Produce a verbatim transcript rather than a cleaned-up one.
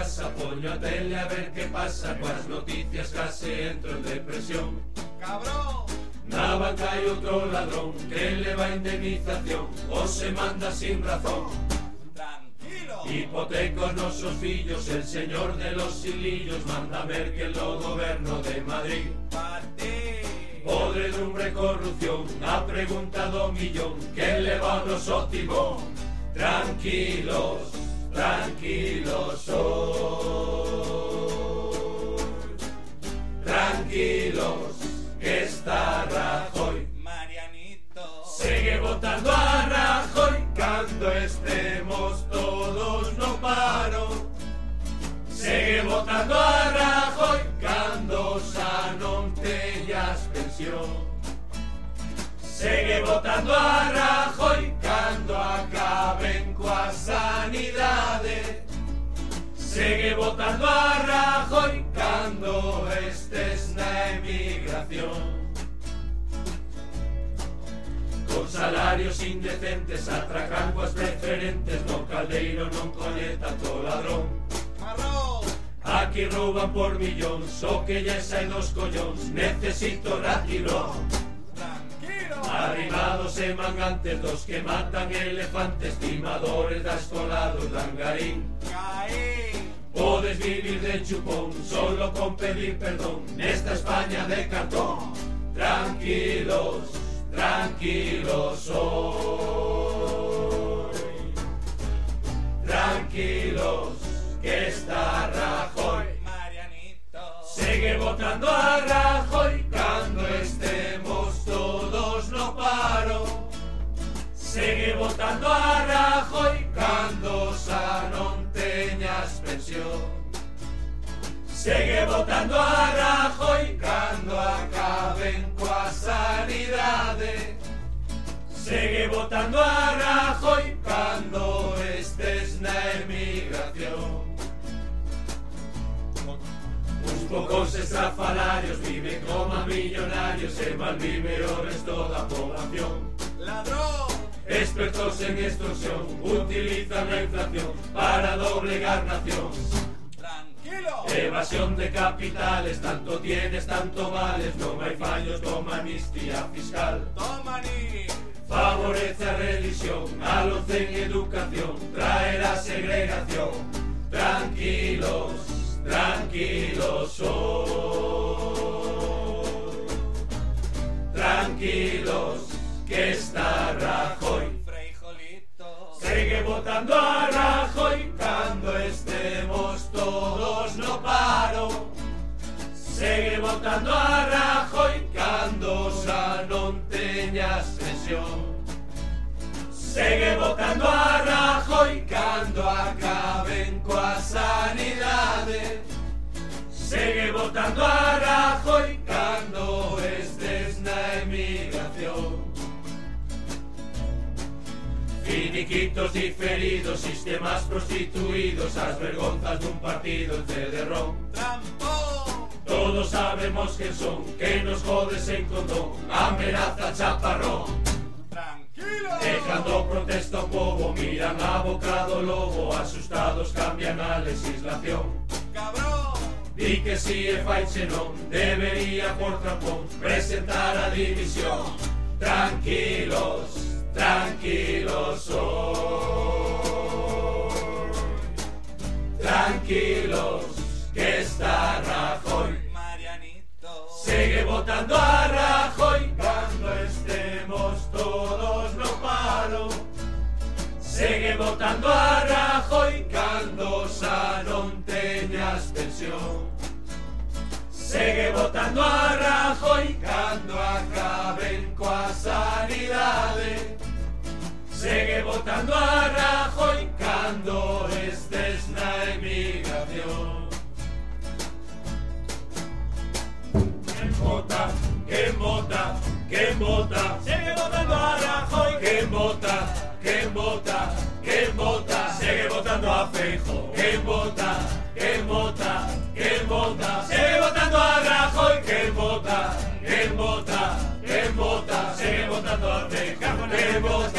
casa, poño a tele a ver que pasa, coas noticias case entro en depresión. Cabrón! Na banca hai outro ladrón que leva indemnización, o se manda sin razón. Tranquilo! Hipoteca os nosos fillos, el señor de los hilillos manda Merkel o goberno de Madrid. Partí! Podredumbre, corrupción, a pregunta do millón, que leva o noso timón. Tranquilos, tranquilos hoy. Tranquilos, que está Rajoy. Marianito! Segue votando a Rajoy cando estemos todos no paro. Segue votando a Rajoy cando xa non teñas pensión. Segue votando a Rajoy cando acaben coa sanidade. Segue votando a Rajoy cando estes na emigración. Con salarios indecentes atracan coas preferentes, no caldeiro non colle tanto ladrón. Marrón! Aquí rouban por millóns, o que lle sai dos collóns, necesito ratirón. Tranquilo! Arribados e mangantes dos que matan elefantes, timadores da escola do Langarín. Caí! Podes vivir de chupón, solo con pedir perdón, nesta España de cartón. Tranquilos, tranquilos hoy. Tranquilos, que está Rajoy. Marianito! Segue votando a Rajoy cando estemos todos no paro. Segue votando a Rajoy cando xa non teñas pensión. Segue votando a Rajoy cando acaben coa sanidade. Segue votando a Rajoy cando estes na emigración. Uns pocos estrafalarios viven como millonarios e malvive o resto da población. ¡Ladrón! Expertos en extorsión utilizan la inflación para doblegar nacións. ¡Tranquilo! Evasión de capitales, tanto tienes, tanto vales, non hai fallos, toma amnistía fiscal. ¡Toma ni! Favorece a religión, a luz en educación, traerá segregación. Tranquilos, tranquilos hoy. Tranquilos, que está Rajoy. Frijolito! Segue votando a Rajoy cando estemos todos no paro. Segue votando a Rajoy cando xa non teñas pensión. Segue votando a Rajoy cando acaben coa sanidade. Segue votando a Rajoy cando estes na emigración. Finiquitos diferidos, sistemas prostituidos, as vergonzas dun partido en cederrón. ¡Trampón! Todos sabemos que son, que nos jodes en condón, amenaza chaparrón. ¡Tranquilo! E cando protesta o povo, miran a boca do lobo, asustados cambian a legislación. ¡Cabrón! Di que si e faiche non, debería por trampón presentar a dimisión. Tranquilos, tranquilos hoy. Tranquilos, que está Rajoy. Marianito! Segue votando a Rajoy cando estemos todos no paro. Segue votando a Rajoy cando xa non teñas pensión. Segue votando a Rajoy cando acaben coa sanidade. Segue votando a Rajoy cando estes na emigración. Quen vota, quen vota, quen vota. Sigue votando a Rajoy. Quen vota, quen vota, quen vota. Segue votando a Feijóo. Quen vota, quen vota, quen vota. Segue votando a Rajoy. Quen vota, quen vota, quen vota. Segue votando a Feijóo. Quen vota.